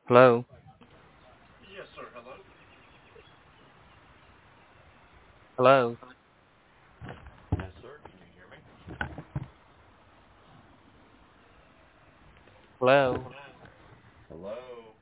Hello? Yes, sir. Hello. Hello? Yes, sir. Can you hear me? Hello? Hello.